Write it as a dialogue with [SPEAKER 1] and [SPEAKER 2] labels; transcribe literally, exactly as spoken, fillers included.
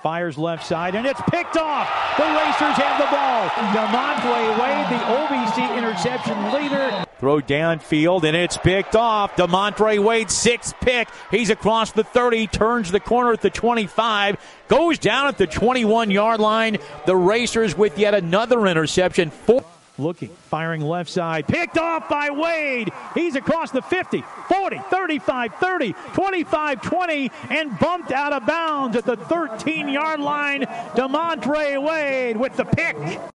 [SPEAKER 1] Fires left side, and it's picked off. The Racers have the ball. Demontre Wade, the O V C interception leader. Throw downfield, and it's picked off. Demontre Wade, sixth pick. He's across the thirty, turns the corner at the twenty-five, goes down at the twenty-one-yard line. The Racers with yet another interception. Four. Looking, firing left side, picked off by Wade. He's across the fifty, forty, thirty-five, thirty, twenty-five, twenty, and bumped out of bounds at the thirteen-yard line. Demontre Wade with the pick.